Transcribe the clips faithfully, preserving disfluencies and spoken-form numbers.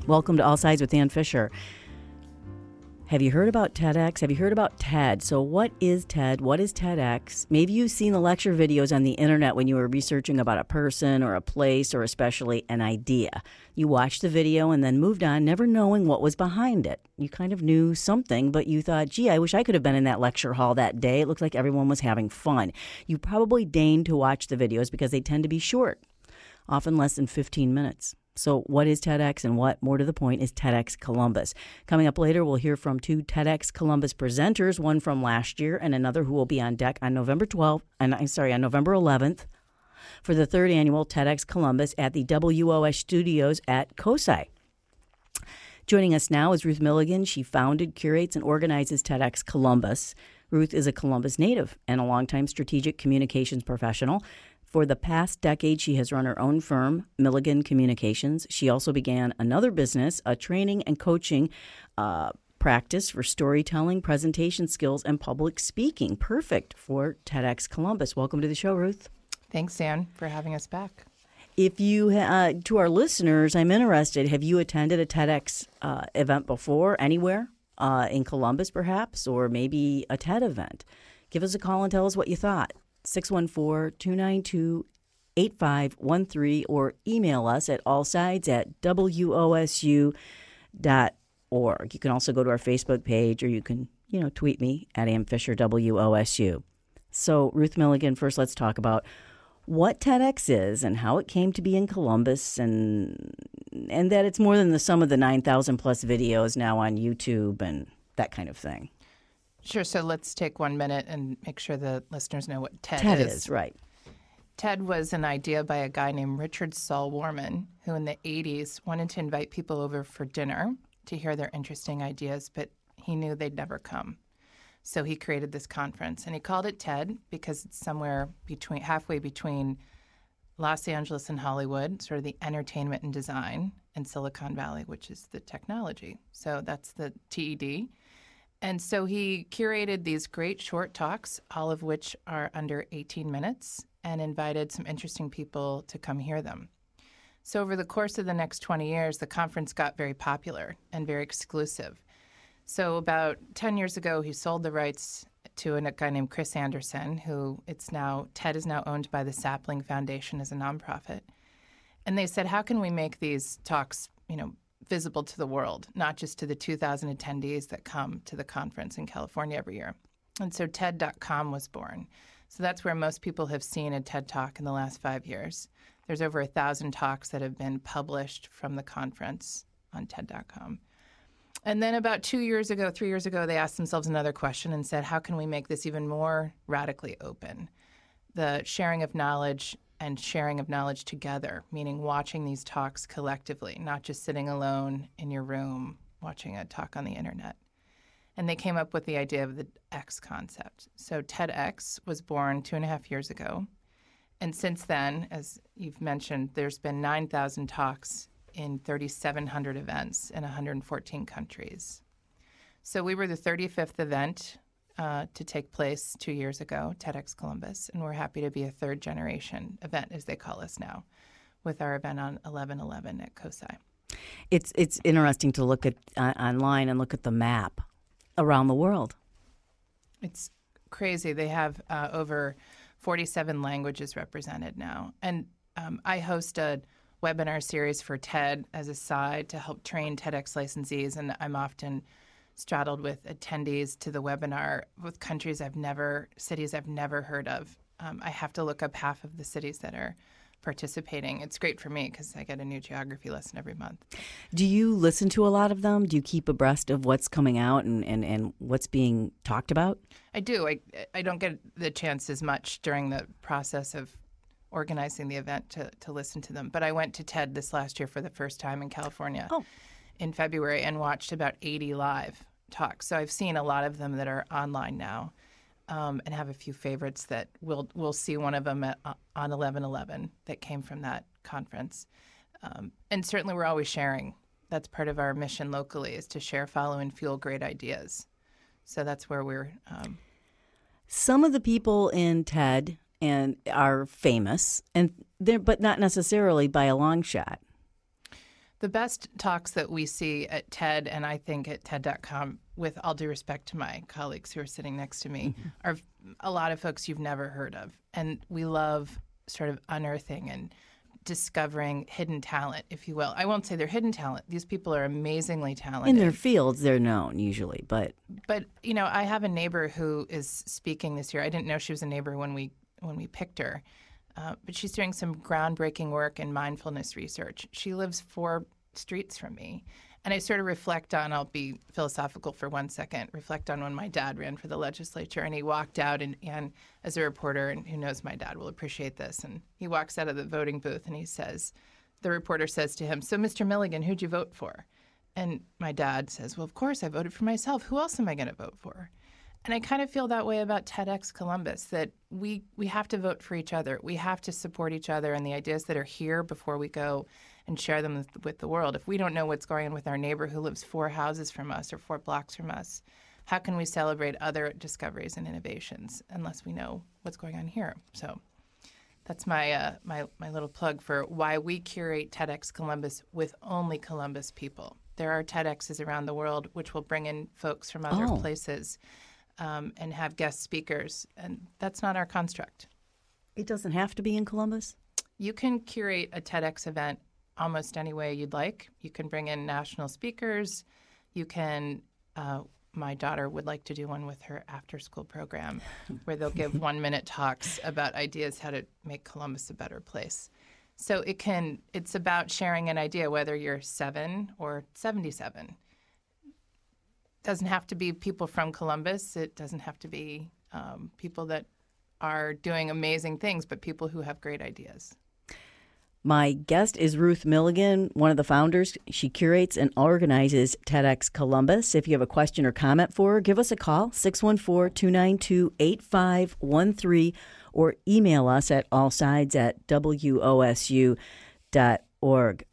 Welcome to All Sides with Ann Fisher. Have you heard about TEDx? Have you heard about TED? So what is TED? What is TEDx? Maybe you've seen the lecture videos on the internet when you were researching about a person or a place or especially an idea. You watched the video and then moved on, never knowing what was behind it. You kind of knew something, but you thought, gee, I wish I could have been in that lecture hall that day. It looked like everyone was having fun. You probably deigned to watch the videos because they tend to be short, often less than fifteen minutes. So what is TEDx and what, more to the point, is TEDx Columbus? Coming up later, we'll hear from two TEDx Columbus presenters, one from last year and another who will be on deck on November twelfth, and I'm sorry, on November eleventh for the third annual TEDx Columbus at the W O S Studios at COSI. Joining us now is Ruth Milligan. She founded, curates, and organizes TEDx Columbus. Ruth is a Columbus native and a longtime strategic communications professional. For the past decade, she has run her own firm, Milligan Communications. She also began another business, a training and coaching uh, practice for storytelling, presentation skills, and public speaking. Perfect for TEDx Columbus. Welcome to the show, Ruth. Thanks, Ann, for having us back. If you, uh, to our listeners, I'm interested, have you attended a TEDx uh, event before, anywhere uh, in Columbus perhaps, or maybe a TED event? Give us a call and tell us what you thought. six one four, two nine two, eight five one three or email us at allsides at W O S U dot org. You can also go to our Facebook page or you can, you know, tweet me at Ann Fisher W O S U. So, Ruth Milligan, first let's talk about what TEDx is and how it came to be in Columbus and and that it's more than the sum of the nine thousand plus videos now on YouTube and that kind of thing. Sure. So let's take one minute and make sure the listeners know what TED, TED is. is, right. TED was an idea by a guy named Richard Saul Warman, who in the eighties wanted to invite people over for dinner to hear their interesting ideas, but he knew they'd never come. So he created this conference, and he called it TED because it's somewhere between halfway between Los Angeles and Hollywood, sort of the entertainment and design, and Silicon Valley, which is the technology. So that's the T E D. And so he curated these great short talks, all of which are under eighteen minutes, and invited some interesting people to come hear them. So over the course of the next twenty years, the conference got very popular and very exclusive. So about ten years ago, he sold the rights to a guy named Chris Anderson, who it's now, TED is now owned by the Sapling Foundation as a nonprofit. And they said, how can we make these talks, you know, visible to the world, not just to the two thousand attendees that come to the conference in California every year. And so TED dot com was born. So that's where most people have seen a TED Talk in the last five years. There's over a thousand talks that have been published from the conference on TED dot com. And then about two years ago, three years ago, they asked themselves another question and said, how can we make this even more radically open? The sharing of knowledge and sharing of knowledge together, meaning watching these talks collectively, not just sitting alone in your room watching a talk on the internet. And they came up with the idea of the X concept. So TEDx was born two and a half years ago. And since then, as you've mentioned, there's been nine thousand talks in three thousand seven hundred events in one hundred fourteen countries. So we were the thirty-fifth event Uh, to take place two years ago, TEDx Columbus, and we're happy to be a third-generation event, as they call us now, with our event on eleven eleven at COSI. It's it's interesting to look at uh, online and look at the map around the world. It's crazy. They have uh, over forty-seven languages represented now. And um, I host a webinar series for TED as a side to help train TEDx licensees, and I'm often straddled with attendees to the webinar with countries I've never, cities I've never heard of. Um, I have to look up half of the cities that are participating. It's great for me because I get a new geography lesson every month. Do you listen to a lot of them? Do you keep abreast of what's coming out and, and, and what's being talked about? I do. I, I don't get the chance as much during the process of organizing the event to, to listen to them. But I went to TED this last year for the first time in California. Oh. in February and watched about eighty live talks. So I've seen a lot of them that are online now, um, and have a few favorites that we'll we'll see one of them at, uh, on eleven eleven that came from that conference. Um, and certainly we're always sharing. That's part of our mission locally, is to share, follow, and fuel great ideas. So that's where we're... Um, Some of the people in TED and are famous, and they're but not necessarily by a long shot. The best talks that we see at TED, and I think at TED dot com, with all due respect to my colleagues who are sitting next to me, mm-hmm. are a lot of folks you've never heard of. And we love sort of unearthing and discovering hidden talent, if you will. I won't say they're hidden talent. These people are amazingly talented. In their fields, they're known usually, but... But, you know, I have a neighbor who is speaking this year. I didn't know she was a neighbor when we when we picked her. Uh, but she's doing some groundbreaking work in mindfulness research. She lives four streets from me. And I sort of reflect on, I'll be philosophical for one second, reflect on when my dad ran for the legislature and he walked out and, and as a reporter, and who knows my dad will appreciate this, and he walks out of the voting booth and he says, the reporter says to him, so Mister Milligan, who'd you vote for? And my dad says, well, of course I voted for myself. Who else am I going to vote for? And I kind of feel that way about TEDx Columbus, that we, we have to vote for each other. We have to support each other and the ideas that are here before we go and share them with, with the world. If we don't know what's going on with our neighbor who lives four houses from us or four blocks from us, how can we celebrate other discoveries and innovations unless we know what's going on here? So that's my uh, my my little plug for why we curate TEDx Columbus with only Columbus people. There are TEDx's around the world which will bring in folks from other oh. places um, and have guest speakers, and that's not our construct. It doesn't have to be in Columbus? You can curate a TEDx event almost any way you'd like. You can bring in national speakers. You can, uh, my daughter would like to do one with her after-school program where they'll give one-minute talks about ideas how to make Columbus a better place. So it can, it's about sharing an idea, whether you're seven or seventy-seven. It doesn't have to be people from Columbus. It doesn't have to be um, people that are doing amazing things, but people who have great ideas. My guest is Ruth Milligan, one of the founders. She curates and organizes TEDx Columbus. If you have a question or comment for her, give us a call, six one four, two nine two, eight five one three, or email us at allsides at w o s u dot org.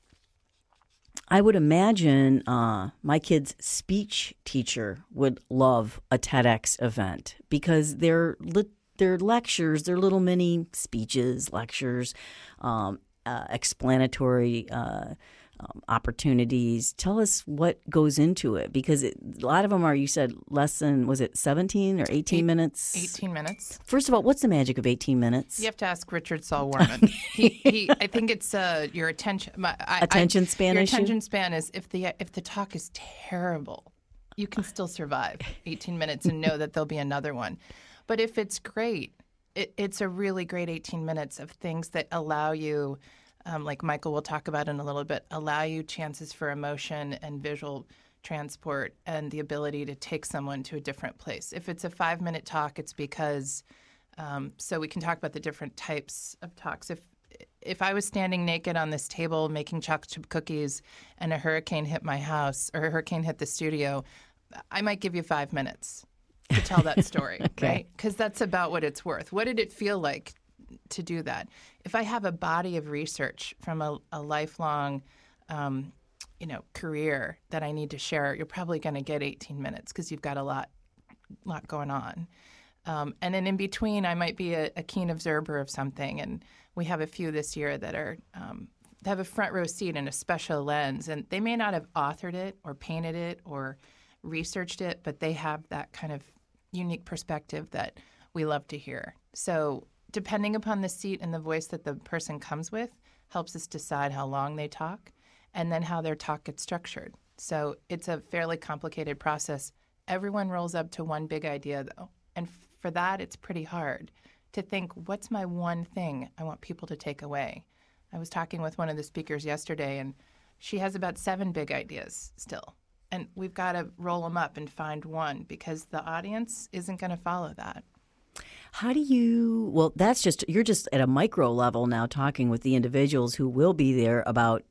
I would imagine uh, my kid's speech teacher would love a TEDx event because they're, li- they're lectures, they're little mini speeches, lectures, um, Uh, explanatory uh, um, opportunities. Tell us what goes into it, because it, a lot of them are, you said, less than, was it seventeen or eighteen Eight, minutes? eighteen minutes. First of all, what's the magic of eighteen minutes? You have to ask Richard Saul Warman. he, he, I think it's uh, your attention. My, I, attention I, span your issue? attention span is if the if the talk is terrible, you can still survive eighteen minutes and know that there'll be another one. But if it's great, it, it's a really great eighteen minutes of things that allow you, um, like Michael will talk about in a little bit, allow you chances for emotion and visual transport and the ability to take someone to a different place. If it's a five-minute talk, it's because um, so we can talk about the different types of talks. If if I was standing naked on this table making chocolate chip cookies and a hurricane hit my house or a hurricane hit the studio, I might give you five minutes to tell that story, okay. right? Because that's about what it's worth. What did it feel like to do that? If I have a body of research from a, a lifelong, um, you know, career that I need to share, you're probably going to get eighteen minutes because you've got a lot, lot going on. Um, and then in between, I might be a, a keen observer of something, and we have a few this year that are um, have a front row seat and a special lens, and they may not have authored it or painted it or researched it, but they have that kind of unique perspective that we love to hear. So depending upon the seat and the voice that the person comes with helps us decide how long they talk and then how their talk gets structured. So it's a fairly complicated process. Everyone rolls up to one big idea, though. And for that, it's pretty hard to think, what's my one thing I want people to take away? I was talking with one of the speakers yesterday, and she has about seven big ideas still. And we've got to roll them up and find one because the audience isn't going to follow that. How do you, well, that's just, you're just at a micro level now talking with the individuals who will be there about,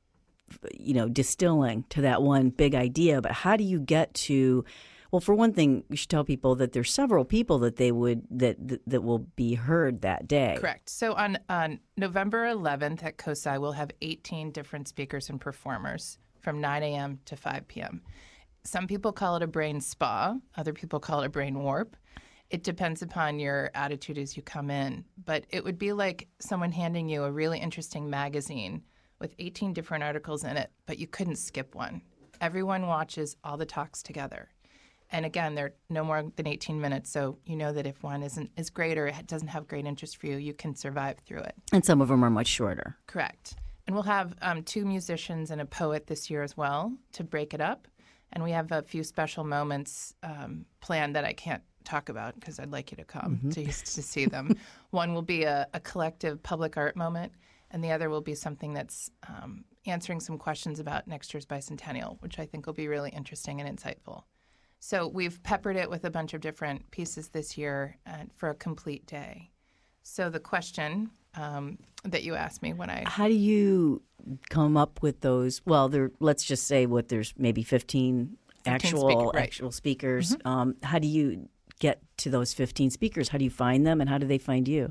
you know, distilling to that one big idea. But how do you get to, well, for one thing, you should tell people that there's several people that they would, that that, that will be heard that day. Correct. So on, on November eleventh at COSI, we'll have eighteen different speakers and performers from nine a.m. to five p.m. Some people call it a brain spa. Other people call it a brain warp. It depends upon your attitude as you come in. But it would be like someone handing you a really interesting magazine with eighteen different articles in it, but you couldn't skip one. Everyone watches all the talks together. And again, they're no more than eighteen minutes, so you know that if one isn't is great or it doesn't have great interest for you, you can survive through it. And some of them are much shorter. Correct. And we'll have um, two musicians and a poet this year as well to break it up. And we have a few special moments um, planned that I can't talk about because I'd like you to come mm-hmm. to, to see them. One will be a, a collective public art moment, and the other will be something that's um, answering some questions about next year's bicentennial, which I think will be really interesting and insightful. So we've peppered it with a bunch of different pieces this year uh, for a complete day. So the question um, that you asked me when I... How do you come up with those? Well, there. Let's just say what there's maybe fifteen, fifteen actual speaker, right. actual speakers. Mm-hmm. Um, how do you get to those fifteen speakers? How do you find them, and how do they find you?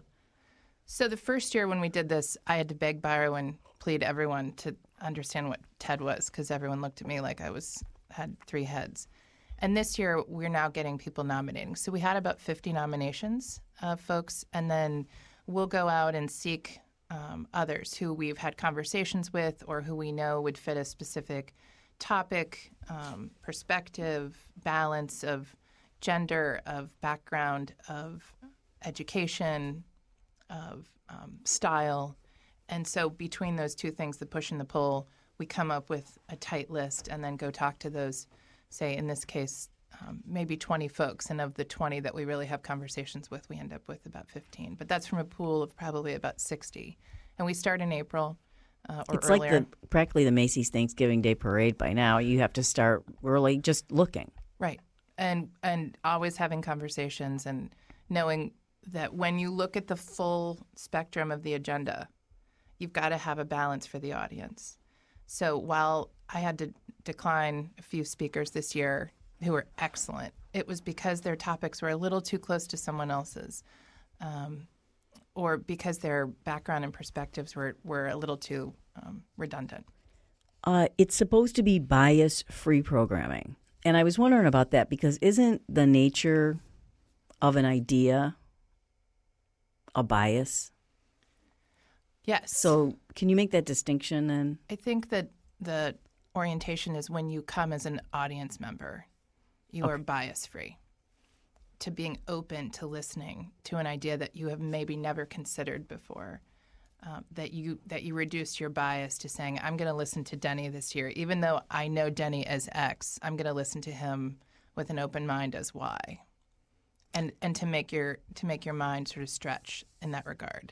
So the first year when we did this, I had to beg, borrow, and plead everyone to understand what TED was because everyone looked at me like I was had three heads. And this year, we're now getting people nominating. So we had about fifty nominations of folks, and then we'll go out and seek um, others who we've had conversations with or who we know would fit a specific topic, um, perspective, balance of gender, of background, of education, of um, style. And so between those two things, the push and the pull, we come up with a tight list and then go talk to those, say, in this case, um, maybe twenty folks. And of the twenty that we really have conversations with, we end up with about fifteen. But that's from a pool of probably about sixty. And we start in April uh, or it's earlier. It's like the, practically the Macy's Thanksgiving Day Parade by now. You have to start early just looking. Right. And and always having conversations and knowing that when you look at the full spectrum of the agenda, you've got to have a balance for the audience. So while I had to decline a few speakers this year who were excellent, it was because their topics were a little too close to someone else's, um, or because their background and perspectives were, were a little too um, redundant. Uh, it's supposed to be bias-free programming. And I was wondering about that because isn't the nature of an idea a bias? Yes. So can you make that distinction then? I think that the orientation is when you come as an audience member, you okay. are bias-free to being open to listening to an idea that you have maybe never considered before, um, that you that you reduce your bias to saying, I'm going to listen to Denny this year. Even though I know Denny as X, I'm going to listen to him with an open mind as Y. And and to make your to make your mind sort of stretch in that regard.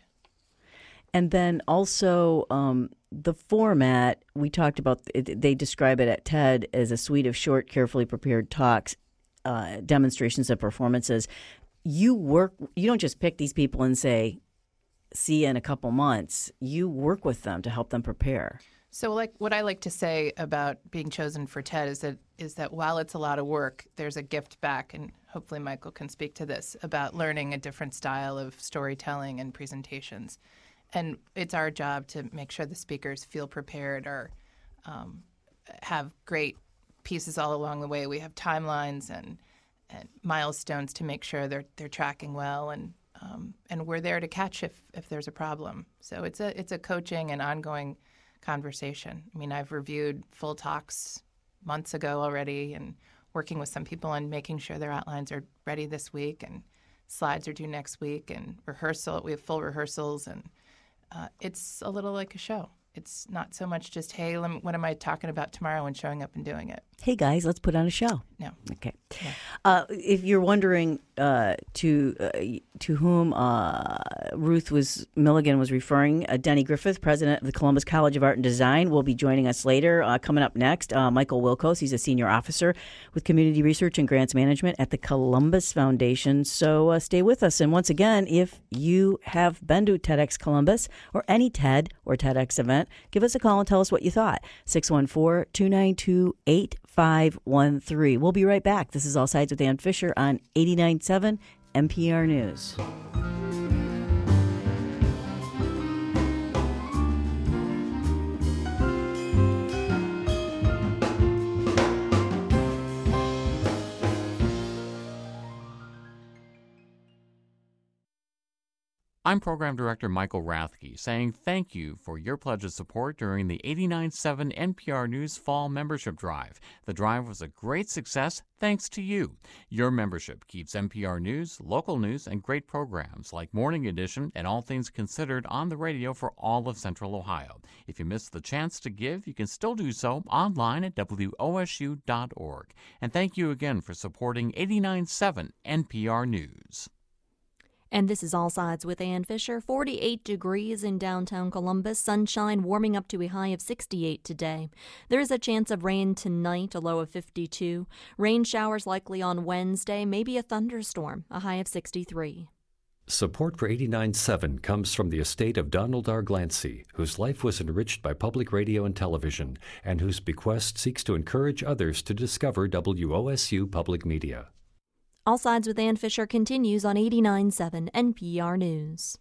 And then also um, the format, we talked about, it, they describe it at TED as a suite of short, carefully prepared talks, uh, demonstrations of performances. You work, you don't just pick these people and say, see you in a couple months. You work with them to help them prepare. So like what I like to say about being chosen for TED is that is that while it's a lot of work, there's a gift back, and hopefully Michael can speak to this, about learning a different style of storytelling and presentations. And it's our job to make sure the speakers feel prepared or um, have great pieces all along the way. We have timelines and, and milestones to make sure they're they're tracking well, and um, and we're there to catch if, if there's a problem. So it's a it's a coaching and ongoing conversation. I mean, I've reviewed full talks months ago already, and working with some people on making sure their outlines are ready this week, and slides are due next week, and rehearsal. We have full rehearsals, and Uh, it's a little like a show. It's not so much just, hey, let me, what am I talking about tomorrow, and showing up and doing it. Hey, guys, let's put on a show. No. Okay. No. Uh, if you're wondering uh, to uh, to whom uh, Ruth was Milligan was referring, uh, Denny Griffith, president of the Columbus College of Art and Design, will be joining us later. Uh, coming up next, uh, Michael Wilkos. He's a senior officer with community research and grants management at the Columbus Foundation. So uh, stay with us. And once again, if you have been to TEDx Columbus or any TED or TEDx event, give us a call and tell us what you thought. six one four, two nine two, eight five one three. We'll be right back. This is All Sides with Ann Fisher on eighty-nine point seven N P R News. I'm Program Director Michael Rathke, saying thank you for your pledge of support during the eighty-nine point seven N P R News Fall Membership Drive. The drive was a great success thanks to you. Your membership keeps N P R News, local news, and great programs like Morning Edition and All Things Considered on the radio for all of Central Ohio. If you missed the chance to give, you can still do so online at W O S U dot org. And thank you again for supporting eighty-nine point seven N P R News. And this is All Sides with Ann Fisher. forty-eight degrees in downtown Columbus. Sunshine warming up to a high of sixty-eight today. There is a chance of rain tonight, a low of fifty-two. Rain showers likely on Wednesday, maybe a thunderstorm, a high of sixty-three. Support for eighty-nine point seven comes from the estate of Donald R. Glancy, whose life was enriched by public radio and television, and whose bequest seeks to encourage others to discover W O S U Public Media. All Sides with Ann Fisher continues on eighty-nine point seven N P R News.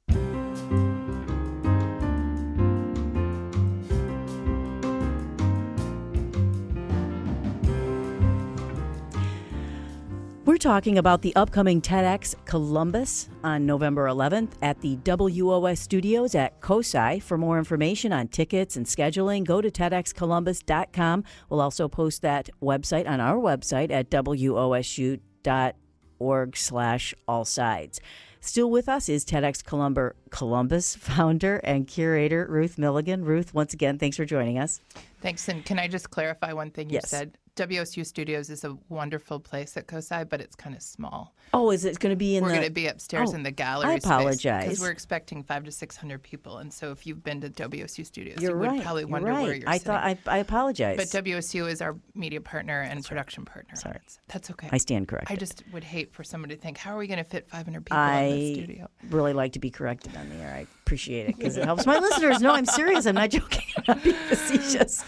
We're talking about the upcoming TEDx Columbus on November eleventh at the W O S Studios at COSI. For more information on tickets and scheduling, go to TEDx Columbus dot com. We'll also post that website on our website at W O S U dot org slash all sides. Still with us is TEDx Columbus founder and curator Ruth Milligan. Ruth, once again, thanks for joining us. Thanks. And can I just clarify one thing you Yes. said? W O S U Studios is a wonderful place at COSI, but it's kind of small. Oh, is it going to be in we're the... going to be upstairs Oh, in the gallery I apologize. because we're expecting five to six hundred people, and so if you've been to W O S U Studios, You're you would right. probably You're wonder right. where you're I sitting. thought I, I apologize. But W O S U is our media partner and production partner. Sorry. That's, that's okay. I stand corrected. I just would hate for someone to think, how are we going to fit five hundred people I in the studio? really like to be corrected on the air. I appreciate it because it helps my listeners know I'm serious. I'm not joking. I'm not being facetious.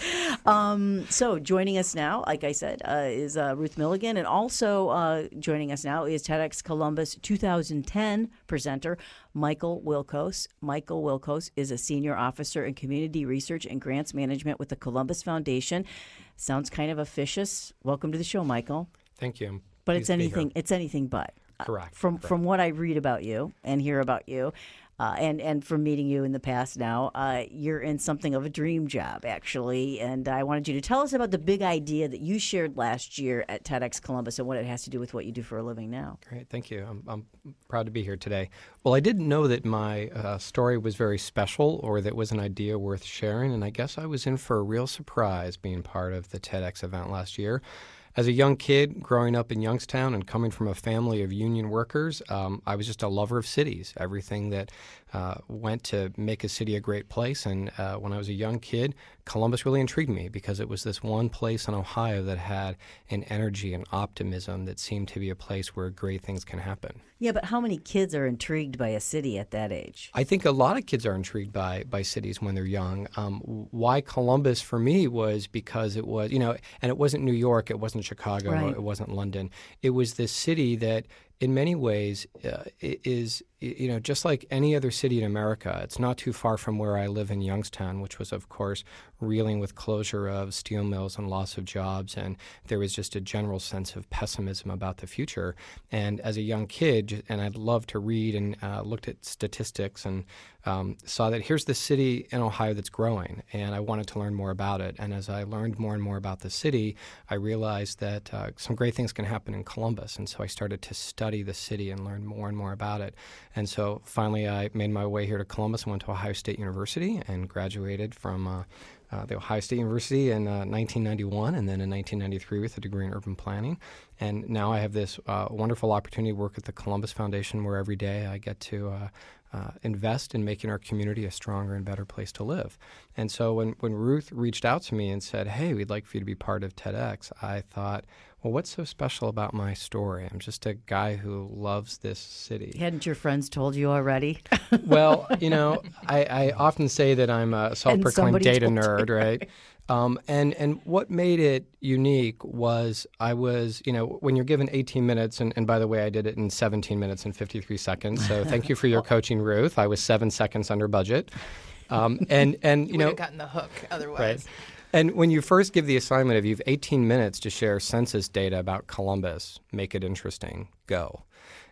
Um, so joining us now, like I said, uh, is uh, Ruth Milligan, and also uh, joining us now is TEDx Columbus two thousand ten presenter Michael Wilkos. Michael Wilkos is a senior officer in community research and grants management with the Columbus Foundation. Sounds kind of officious. Welcome to the show, Michael. Thank you. I'm But pleased it's to be anything. here. It's anything but. Uh, Correct. From correct. from what I read about you and hear about you, uh, and and from meeting you in the past, now uh, you're in something of a dream job, actually. And I wanted you to tell us about the big idea that you shared last year at TEDx Columbus and what it has to do with what you do for a living now. Great. Thank you. I'm, I'm proud to be here today. Well, I didn't know that my uh, story was very special or that it was an idea worth sharing, and I guess I was in for a real surprise being part of the TEDx event last year. As a young kid growing up in Youngstown and coming from a family of union workers, um, I was just a lover of cities, everything that uh, went to make a city a great place. And uh, when I was a young kid, Columbus really intrigued me because it was this one place in Ohio that had an energy and optimism that seemed to be a place where great things can happen. Yeah, but how many kids are intrigued by a city at that age? I think a lot of kids are intrigued by by cities when they're young. Um, why Columbus for me was because it was, you know, and it wasn't New York, it wasn't Chicago, Right. it wasn't London. It was this city that in many ways uh, is, you know, just like any other city in America. It's not too far from where I live in Youngstown, which was, of course, reeling with closure of steel mills and loss of jobs. And there was just a general sense of pessimism about the future. And as a young kid, and I'd loved to read and uh, looked at statistics and um, saw that here's the city in Ohio that's growing. And I wanted to learn more about it. And as I learned more and more about the city, I realized that uh, some great things can happen in Columbus. And so I started to study the city and learn more and more about it. And so finally I made my way here to Columbus and went to Ohio State University and graduated from uh, uh, the Ohio State University in uh, nineteen ninety-one and then in nineteen ninety-three with a degree in urban planning. And now I have this uh, wonderful opportunity to work at the Columbus Foundation where every day I get to uh, uh, invest in making our community a stronger and better place to live. And so when, when Ruth reached out to me and said, hey, we'd like for you to be part of TEDx, I thought, well, what's so special about my story? I'm just a guy who loves this city. Hadn't your friends told you already? Well, you know, I, I often say that I'm a self-proclaimed somebody data told you, nerd, right? Um, and, and what made it unique was I was, you know, when you're given eighteen minutes, and, and by the way, I did it in seventeen minutes and fifty-three seconds, so thank you for your coaching, Ruth. I was seven seconds under budget. Um, and, and you You know, would have gotten the hook otherwise. right. And when you first give the assignment of you have eighteen minutes to share census data about Columbus, make it interesting, go.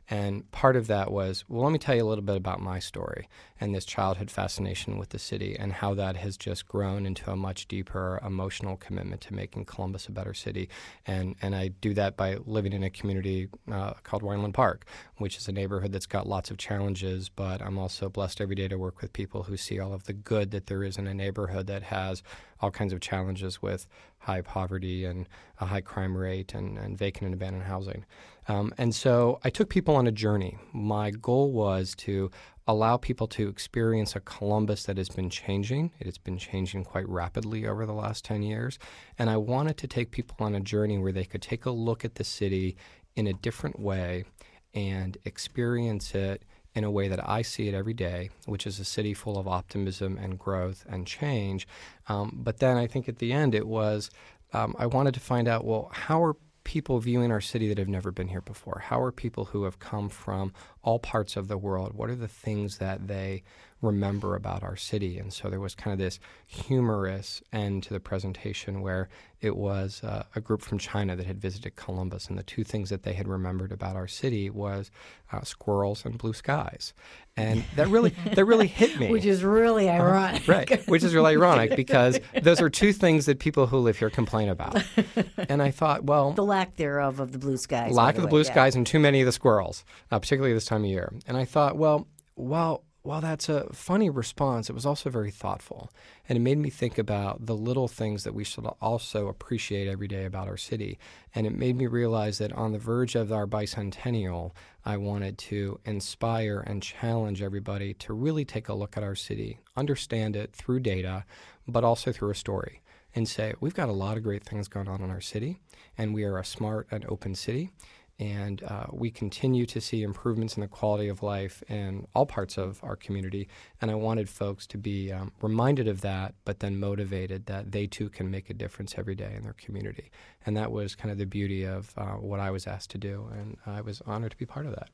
And part of that was, well, let me tell you a little bit about my story and this childhood fascination with the city and how that has just grown into a much deeper emotional commitment to making Columbus a better city. And and I do that by living in a community uh, called Wineland Park, which is a neighborhood that's got lots of challenges, but I'm also blessed every day to work with people who see all of the good that there is in a neighborhood that has all kinds of challenges with high poverty and a high crime rate and, and vacant and abandoned housing. Um, and so I took people on a journey. My goal was to allow people to experience a Columbus that has been changing. It has been changing quite rapidly over the last ten years. And I wanted to take people on a journey where they could take a look at the city in a different way and experience it in a way that I see it every day, which is a city full of optimism and growth and change. Um, but then I think at the end it was, um, I wanted to find out, well, how are people viewing our city that have never been here before? How are people who have come from all parts of the world, what are the things that they remember about our city? And so there was kind of this humorous end to the presentation where it was uh, a group from China that had visited Columbus, and the two things that they had remembered about our city was uh, squirrels and blue skies. And that really that really hit me. Which is really ironic. Uh, right, which is really ironic because those are two things that people who live here complain about. And I thought, well... The lack thereof of the blue skies. Lack the of the way, blue yeah. skies and too many of the squirrels, uh, particularly this time of year. And I thought, well, while, while that's a funny response, it was also very thoughtful. And it made me think about the little things that we should also appreciate every day about our city. And it made me realize that on the verge of our bicentennial, I wanted to inspire and challenge everybody to really take a look at our city, understand it through data, but also through a story, and say, we've got a lot of great things going on in our city, and we are a smart and open city. And uh, we continue to see improvements in the quality of life in all parts of our community. And I wanted folks to be um, reminded of that, but then motivated that they too can make a difference every day in their community. And that was kind of the beauty of uh, what I was asked to do. And I was honored to be part of that.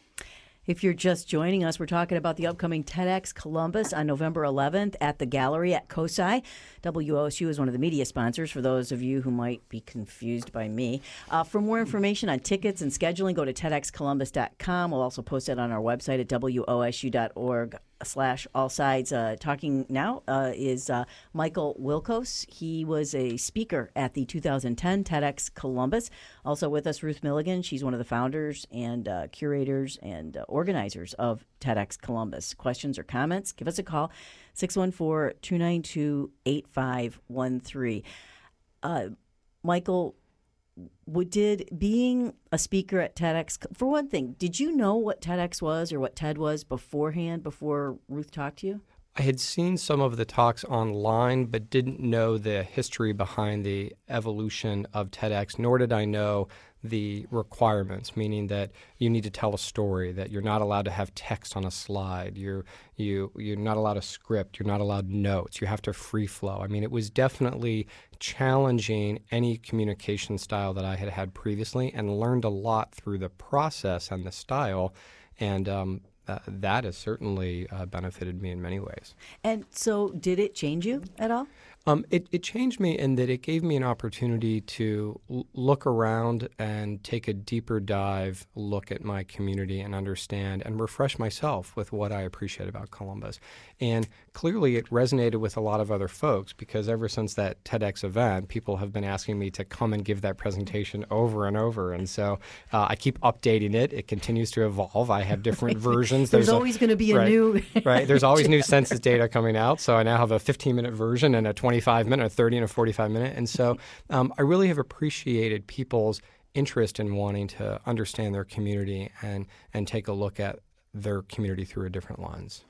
If you're just joining us, we're talking about the upcoming TEDx Columbus on November eleventh at the Gallery at COSI. W O S U is one of the media sponsors for those of you who might be confused by me. Uh, for more information on tickets and scheduling, go to ted x columbus dot com. We'll also post it on our website at w o s u dot org slash all sides. Uh, talking now uh, is uh, Michael Wilkos. He was a speaker at the two thousand ten TEDx Columbus. Also with us, Ruth Milligan. She's one of the founders and uh, curators and uh, organizers of TEDx Columbus. Questions or comments? Give us a call, six one four, two nine two, eight five one three. Uh, Michael, What did being a speaker at TEDx, for one thing, did you know what TEDx was or what TED was beforehand, before Ruth talked to you? I had seen some of the talks online, but didn't know the history behind the evolution of TEDx, nor did I know the requirements, meaning that you need to tell a story, that you're not allowed to have text on a slide, you're, you, you're not allowed a script, you're not allowed notes, you have to free flow. I mean, it was definitely challenging any communication style that I had had previously, and learned a lot through the process and the style, and um, uh, that has certainly uh, benefited me in many ways. And so did it change you at all? Um, it, it changed me in that it gave me an opportunity to l- look around and take a deeper dive look at my community and understand and refresh myself with what I appreciate about Columbus. And clearly it resonated with a lot of other folks, because ever since that TEDx event, people have been asking me to come and give that presentation over and over. And so uh, I keep updating it. It continues to evolve. I have different versions. There's, There's always going to be a right, new... right. There's always new census data coming out. So I now have a fifteen-minute version and a twenty-five minute, a thirty and a forty-five minute. And so um, I really have appreciated people's interest in wanting to understand their community and, and take a look at their community through a different lens.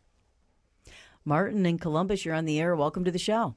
Martin in Columbus, you're on the air. Welcome to the show.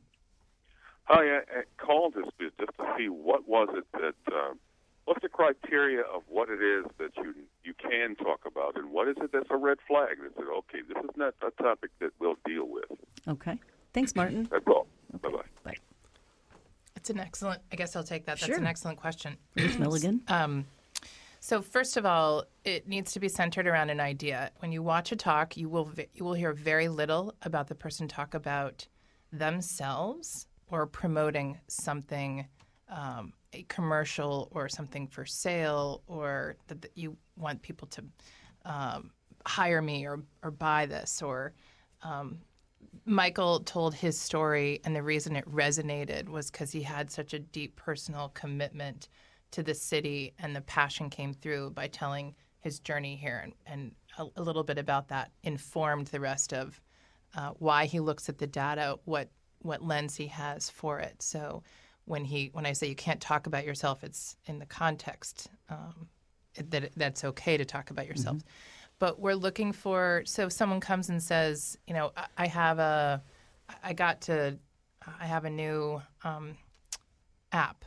Hi, I, I called this bit just to see what was it that, uh, what's the criteria of what it is that you you can talk about, and what is it that's a red flag? And I said, okay, this is not a topic that we'll deal with. Okay. Thanks, Martin. That's all. Okay. Bye-bye. Bye. It's an excellent, I guess I'll take that. That's Sure. an excellent question. Ruth Milligan. Um, so first of all, it needs to be centered around an idea. When you watch a talk, you will you will hear very little about the person talk about themselves or promoting something um, a commercial or something for sale, or that, that you want people to um, hire me or, or buy this. Or um, Michael told his story, and the reason it resonated was because he had such a deep personal commitment to the city, and the passion came through by telling his journey here. And, and a, a little bit about that informed the rest of uh, why he looks at the data, what what lens he has for it. So when he when I say you can't talk about yourself, it's in the context um, that it, that's okay to talk about yourself. Mm-hmm. But we're looking for, so if someone comes and says, you know, I, I have a, I got to, I have a new um, app.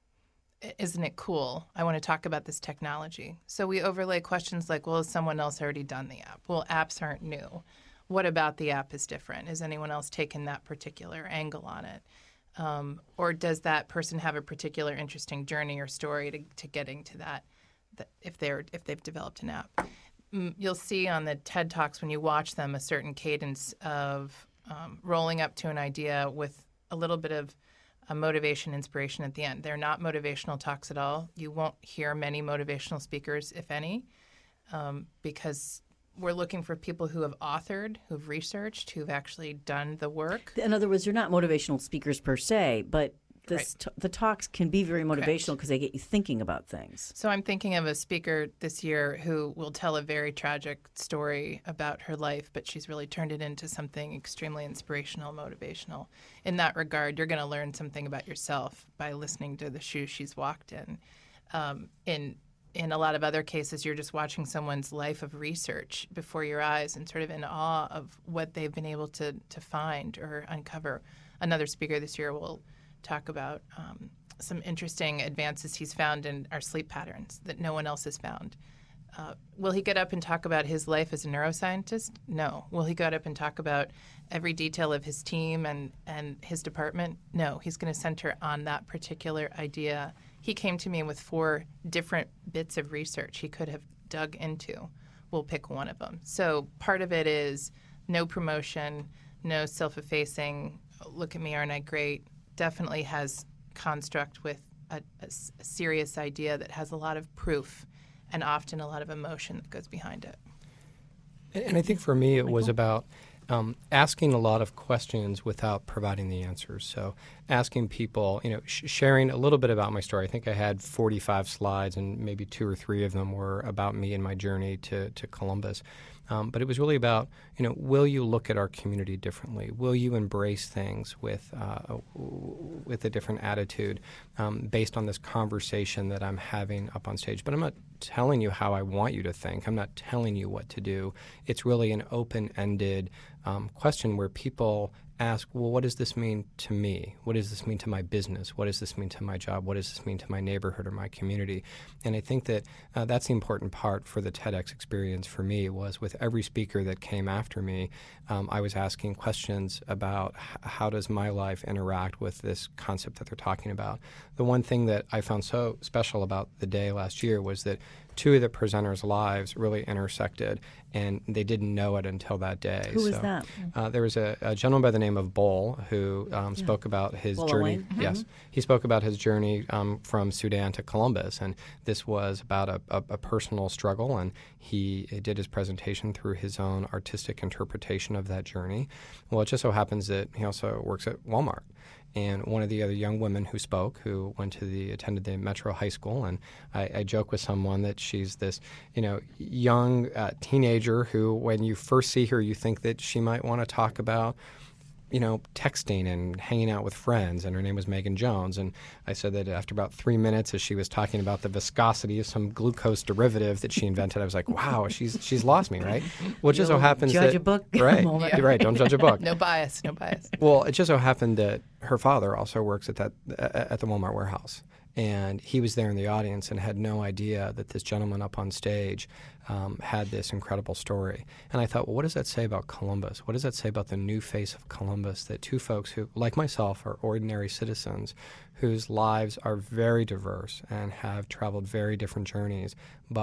Isn't it cool? I want to talk about this technology. So we overlay questions like, well, has someone else already done the app? Well, apps aren't new. What about the app is different? Is anyone else taken that particular angle on it? Um, or does that person have a particular interesting journey or story to, to getting to that, that if they're if they've developed an app? You'll see on the TED Talks when you watch them a certain cadence of um, rolling up to an idea with a little bit of a motivation, inspiration at the end. They're not motivational talks at all. You won't hear many motivational speakers, if any, um, because we're looking for people who have authored, who've researched, who've actually done the work. In other words, you're not motivational speakers per se, but this Right. t- the talks can be very motivational because they get you thinking about things. So I'm thinking of a speaker this year who will tell a very tragic story about her life, but she's really turned it into something extremely inspirational, motivational. In that regard, you're going to learn something about yourself by listening to the shoes she's walked in. Um, in in a lot of other cases, you're just watching someone's life of research before your eyes and sort of in awe of what they've been able to to find or uncover. Another speaker this year will talk about um, some interesting advances he's found in our sleep patterns that no one else has found. Uh, will he get up and talk about his life as a neuroscientist? No. Will he get up and talk about every detail of his team and, and his department? No. He's going to center on that particular idea. He came to me with four different bits of research he could have dug into. We'll pick one of them. So part of it is no promotion, no self-effacing, look at me, aren't I great? Definitely has construct with a, a, a serious idea that has a lot of proof and often a lot of emotion that goes behind it. And I think for me it was about um, asking a lot of questions without providing the answers. So asking people, you know, sh- sharing a little bit about my story. I think I had forty-five slides, and maybe two or three of them were about me and my journey to, to Columbus. Um, but it was really about, you know, will you look at our community differently? Will you embrace things with uh, with a different attitude um, based on this conversation that I'm having up on stage? But I'm not telling you how I want you to think. I'm not telling you what to do. It's really an open-ended um, question where people ask, well, what does this mean to me? What does this mean to my business? What does this mean to my job? What does this mean to my neighborhood or my community? And I think that uh, that's the important part for the TEDx experience for me, was with every speaker that came after me, um, I was asking questions about h- how does my life interact with this concept that they're talking about. The one thing that I found so special about the day last year was that two of the presenters' lives really intersected, and they didn't know it until that day. Who so, was that? Uh, there was a, a gentleman by the name of Bull who um, yeah. spoke about his Bull journey. Mm-hmm. Yes, he spoke about his journey um, from Sudan to Columbus, and this was about a, a, a personal struggle, and he did his presentation through his own artistic interpretation of that journey. Well, it just so happens that he also works at Walmart. And one of the other young women who spoke, who went to the attended the Metro High School, and I, I joke with someone that she's this, you know, young uh, teenager who, when you first see her, you think that she might want to talk about, you know, texting and hanging out with friends, and her name was Megan Jones. And I said that after about three minutes, as she was talking about the viscosity of some glucose derivative that she invented, I was like, wow, she's she's lost me, right? Well, it just so happens judge that, a book. right, Yeah. right, don't judge a book. No bias, no bias. Well, it just so happened that her father also works at that at the Walmart warehouse. And he was there in the audience and had no idea that this gentleman up on stage um, had this incredible story. And I thought, well, what does that say about Columbus? What does that say about the new face of Columbus, that two folks who, like myself, are ordinary citizens whose lives are very diverse and have traveled very different journeys, but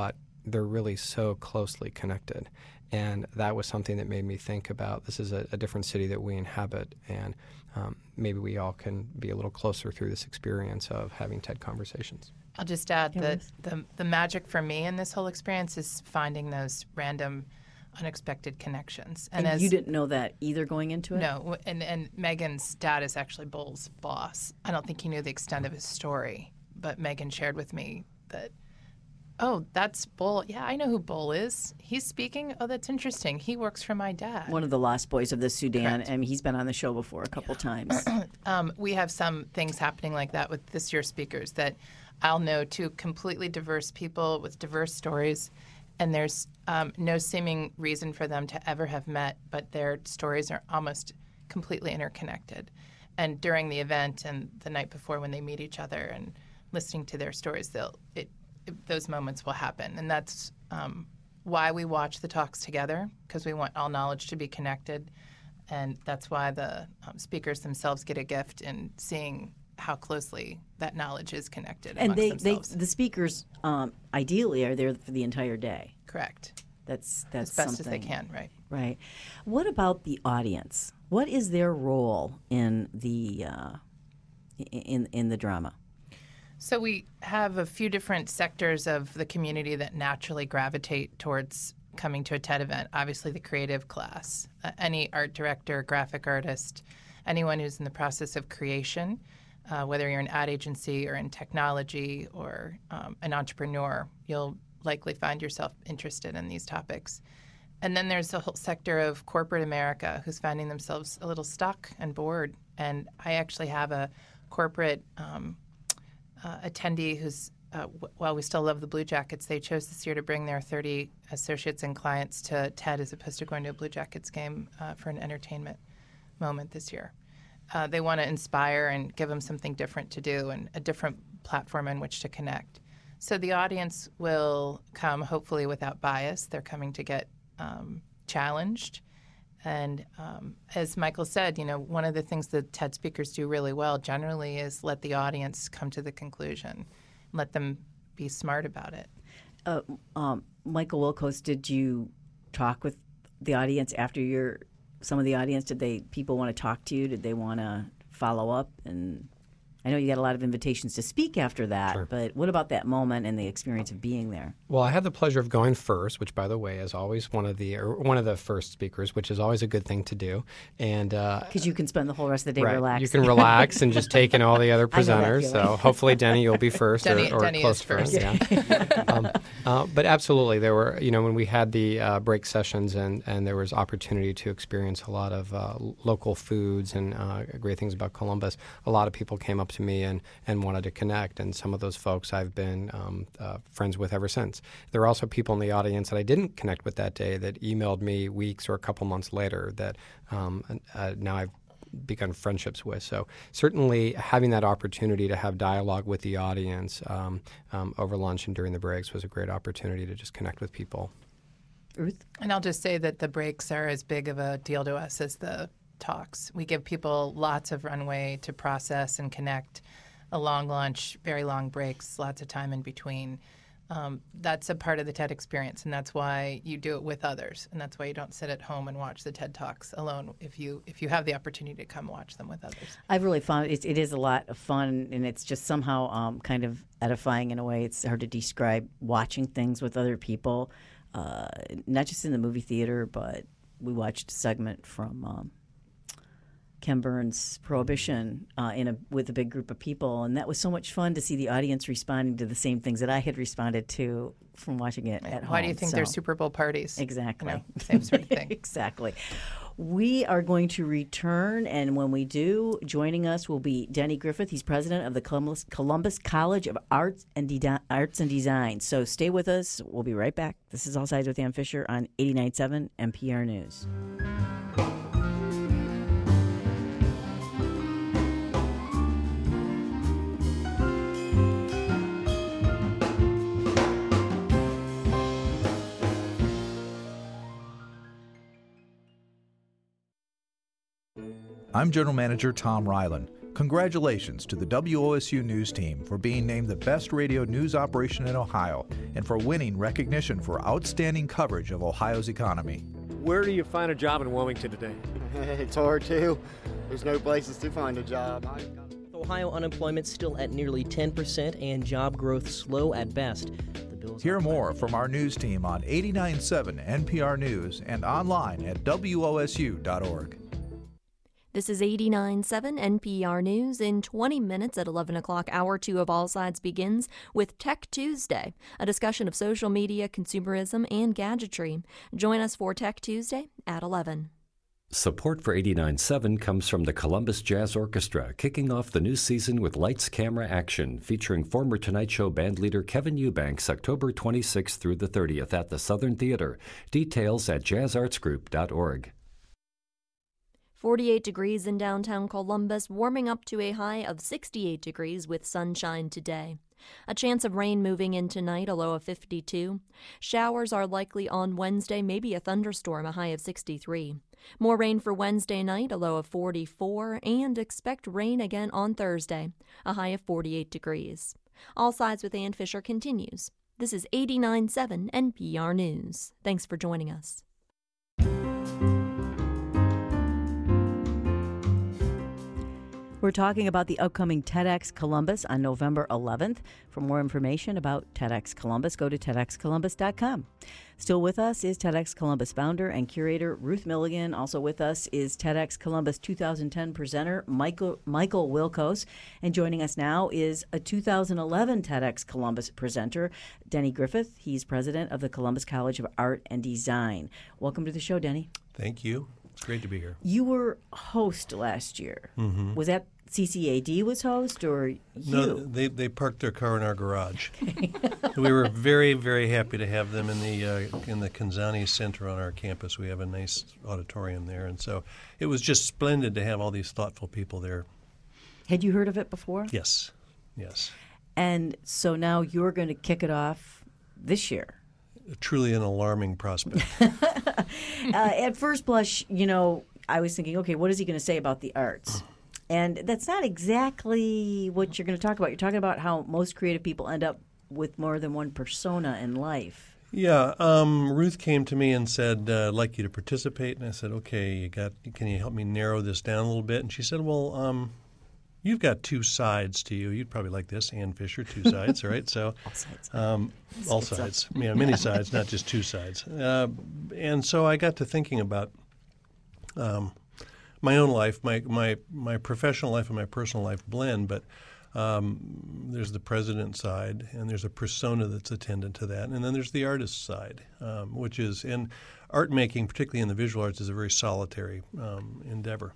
they're really so closely connected. And that was something that made me think about this is a, a different city that we inhabit, and um, maybe we all can be a little closer through this experience of having TED conversations. I'll just add Yeah, that Liz. the, the magic for me in this whole experience is finding those random, unexpected connections. And, as you didn't know that either going into it? No, and, and Megan's dad is actually Bull's boss. I don't think he knew the extent of his story, but Megan shared with me that, oh, that's Bull. Yeah, I know who Bull is. He's speaking. Oh, that's interesting. He works for my dad. One of the Lost Boys of the Sudan. Correct. I mean, he's been on the show before a couple times. Um, we have some things happening like that with this year's speakers that I'll know two completely diverse people with diverse stories, and there's um, no seeming reason for them to ever have met, but their stories are almost completely interconnected. And during the event and the night before when they meet each other and listening to their stories, they'll it, it, those moments will happen. And that's um, why we watch the talks together, because we want all knowledge to be connected. And that's why the um, speakers themselves get a gift in seeing how closely that knowledge is connected And amongst they, they, themselves. the speakers, um, ideally, are there for the entire day. Correct. That's that's As best something. as they can, right. Right. What about the audience? What is their role in the uh, in in the drama? So we have a few different sectors of the community that naturally gravitate towards coming to a TED event. Obviously, the creative class, uh, any art director, graphic artist, anyone who's in the process of creation, uh, whether you're an ad agency or in technology or um, an entrepreneur, you'll likely find yourself interested in these topics. And then there's a whole sector of corporate America who's finding themselves a little stuck and bored. And I actually have a corporate um, uh, attendee who's, uh, w- while we still love the Blue Jackets, they chose this year to bring their thirty associates and clients to TED as opposed to going to a Blue Jackets game uh, for an entertainment moment this year. Uh, they want to inspire and give them something different to do and a different platform in which to connect. So the audience will come hopefully without bias. They're coming to get um, challenged. And um, as Michael said, you know, one of the things that TED speakers do really well generally is let the audience come to the conclusion, let them be smart about it. Uh, um, Michael Wilkos, did you talk with the audience after your some of the audience? Did they people want to talk to you? Did they want to follow up? And I know you got a lot of invitations to speak after that, Sure. but what about that moment and the experience of being there? Well, I had the pleasure of going first, which, by the way, is always one of the or one of the first speakers, which is always a good thing to do. And Because you can spend the whole rest of the day right, relaxing. you can relax and just take in all the other I know that presenters. feeling. So hopefully, Denny, you'll be first Denny- or, or Denny close is first. Yeah. um, uh, but absolutely, there were you know when we had the uh, break sessions and and there was opportunity to experience a lot of uh, local foods and uh, great things about Columbus. A lot of people came up to me and and wanted to connect, and some of those folks I've been um, uh, friends with ever since. There are also people in the audience that I didn't connect with that day that emailed me weeks or a couple months later that um, uh, now I've begun friendships with. So certainly having that opportunity to have dialogue with the audience um, um, over lunch and during the breaks was a great opportunity to just connect with people. Ruth? And I'll just say that the breaks are as big of a deal to us as the talks. We give people lots of runway to process and connect. A long lunch, very long breaks, lots of time in between. Um, that's a part of the TED experience, and that's why you do it with others, and that's why you don't sit at home and watch the TED Talks alone if you if you have the opportunity to come watch them with others. I've really found it, it is a lot of fun, and it's just somehow um, kind of edifying in a way. It's hard to describe watching things with other people, uh, not just in the movie theater, but we watched a segment from um, Ken Burns' Prohibition uh, in a with a big group of people, and that was so much fun to see the audience responding to the same things that I had responded to from watching it at home. Why do you think so. they're Super Bowl parties? Exactly. You know, same sort of thing. Exactly. We are going to return, and when we do, joining us will be Denny Griffith. He's president of the Columbus, Columbus College of Arts and, De- Arts and Design. So stay with us. We'll be right back. This is All Sides with Ann Fisher on eighty-nine point seven N P R News. I'm General Manager Tom Ryland. Congratulations to the W O S U News team for being named the best radio news operation in Ohio and for winning recognition for outstanding coverage of Ohio's economy. Where do you find a job in Wilmington today? It's hard too. There's no places to find a job. Ohio unemployment still at nearly ten percent and job growth slow at best. Hear more from our news team on eighty-nine point seven N P R News and online at W O S U dot org. This is eighty-nine point seven N P R News. In twenty minutes at eleven o'clock, hour two of All Sides begins with Tech Tuesday, a discussion of social media, consumerism, and gadgetry. Join us for Tech Tuesday at eleven. Support for eighty-nine point seven comes from the Columbus Jazz Orchestra, kicking off the new season with Lights, Camera, Action, featuring former Tonight Show bandleader Kevin Eubanks, October twenty-sixth through the thirtieth at the Southern Theater. Details at jazz arts group dot org. forty-eight degrees in downtown Columbus, warming up to a high of sixty-eight degrees with sunshine today. A chance of rain moving in tonight, a low of fifty-two. Showers are likely on Wednesday, maybe a thunderstorm, a high of sixty-three. More rain for Wednesday night, a low of forty-four, and expect rain again on Thursday, a high of forty-eight degrees. All Sides with Ann Fisher continues. This is eighty-nine point seven N P R News. Thanks for joining us. We're talking about the upcoming TEDx Columbus on November eleventh. For more information about TEDx Columbus, go to ted x columbus dot com. Still with us is TEDx Columbus founder and curator Ruth Milligan. Also with us is TEDx Columbus two thousand ten presenter Michael Michael Wilkos. And joining us now is a two thousand eleven TEDx Columbus presenter, Denny Griffith. He's president of the Columbus College of Art and Design. Welcome to the show, Denny. Thank you. It's great to be here. You were host last year. Mm-hmm. Was that C C A D was host or you? No, they they parked their car in our garage. We were very, very happy to have them in the uh, in the Kanzani Center on our campus. We have a nice auditorium there, and so it was just splendid to have all these thoughtful people there. Had you heard of it before? Yes, yes. And so now you're going to kick it off this year. Truly an alarming prospect. uh, at first blush, you know, I was thinking, okay, what is he going to say about the arts? And that's not exactly what you're going to talk about. You're talking about how most creative people end up with more than one persona in life. Yeah. Um, Ruth came to me and said, uh, I'd like you to participate. And I said, okay, you got, can you help me narrow this down a little bit? And she said, well, um, you've got two sides to you. You'd probably like this, Ann Fisher, two sides, right? So, all sides. Um, all sides. Yeah, many sides, not just two sides. Uh, and so I got to thinking about um, my own life, my, my my professional life and my personal life blend, but um, there's the president side, and there's a persona that's attendant to that, and then there's the artist side, um, which is, and art making, particularly in the visual arts, is a very solitary um, endeavor.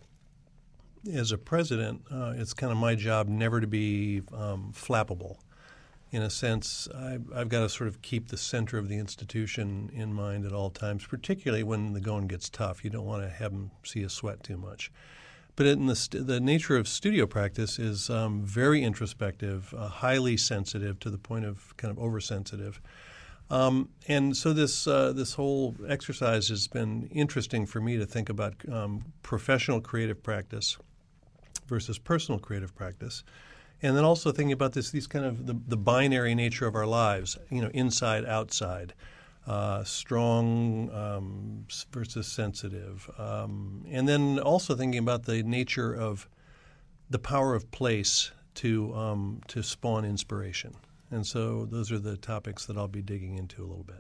As a president, uh, it's kind of my job never to be um, flappable. In a sense, I, I've got to sort of keep the center of the institution in mind at all times, particularly when the going gets tough. You don't want to have them see you sweat too much. But in the, st- the nature of studio practice is um, very introspective, uh, highly sensitive to the point of kind of oversensitive. Um, and so this uh, this whole exercise has been interesting for me to think about um, professional creative practice versus personal creative practice. And then also thinking about this, these kind of the, the binary nature of our lives, you know, inside, outside, uh, strong um, versus sensitive. Um, and then also thinking about the nature of the power of place to um, to spawn inspiration. And so those are the topics that I'll be digging into a little bit.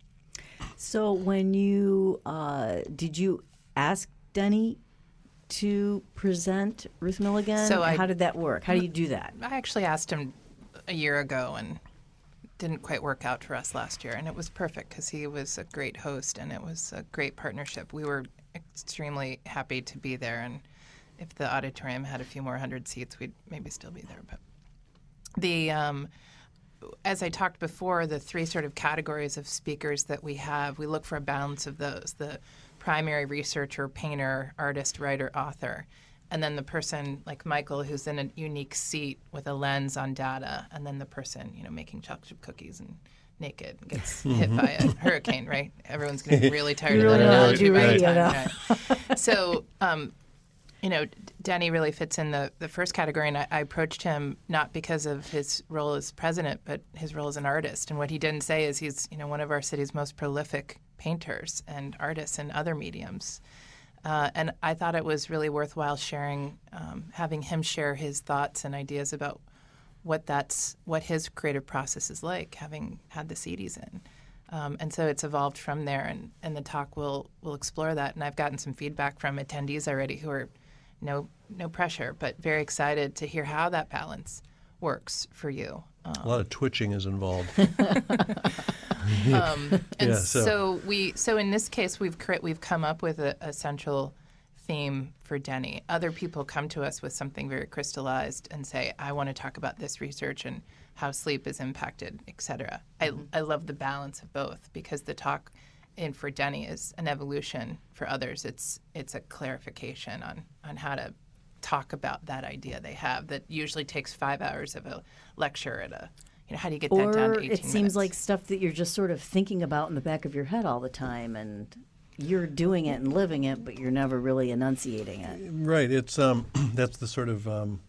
So when you, uh, did you ask Denny to present Ruth Milligan? So I, How did that work? How do you do that? I actually asked him a year ago and didn't quite work out for us last year. And it was perfect because he was a great host and it was a great partnership. We were extremely happy to be there. And if the auditorium had a few more hundred seats, we'd maybe still be there. But the um, as I talked before, the three sort of categories of speakers that we have, we look for a balance of those. The primary researcher, painter, artist, writer, author, and then the person like Michael who's in a unique seat with a lens on data, and then the person, you know, making chocolate chip cookies and naked gets hit by a hurricane, right? Everyone's going to be really tired of that analogy by the time. Right? So um, You know, Denny really fits in the, the first category, and I, I approached him not because of his role as president, but his role as an artist. And what he didn't say is he's, you know, one of our city's most prolific painters and artists in other mediums. Uh, and I thought it was really worthwhile sharing, um, having him share his thoughts and ideas about what that's what his creative process is like, having had the C Ds in. Um, and so it's evolved from there, and, and the talk will will explore that. And I've gotten some feedback from attendees already who are no no pressure, but very excited to hear how that balance works for you. Um, a lot of twitching is involved. um, and yeah, so. so we so in this case we've cre- we've come up with a, a central theme for Denny. Other people come to us with something very crystallized and say, I want to talk about this research and how sleep is impacted, et cetera. Mm-hmm. I, I love the balance of both, because the talk in for Denny is an evolution. For others, it's it's a clarification on, on how to talk about that idea they have that usually takes five hours of a lecture at a, you know, how do you get or that down to eighteen minutes? Or it seems minutes? like stuff that you're just sort of thinking about in the back of your head all the time, and you're doing it and living it, but you're never really enunciating it. Right. It's um, that's the sort of um,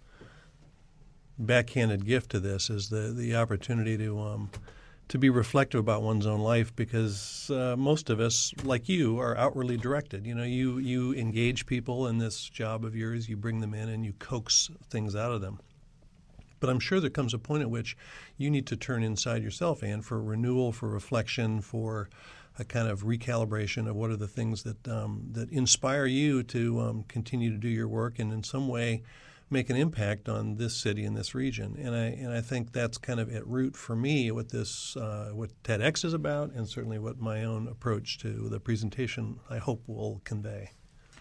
backhanded gift to this, is the the opportunity to um, to be reflective about one's own life, because uh, most of us, like you, are outwardly directed. You know, you you engage people in this job of yours, you bring them in, and you coax things out of them. But I'm sure there comes a point at which you need to turn inside yourself, Anne, for renewal, for reflection, for a kind of recalibration of what are the things that um, that inspire you to um, continue to do your work and in some way make an impact on this city and this region. And I and I think that's kind of at root for me what this uh, what TEDx is about, and certainly what my own approach to the presentation I hope will convey.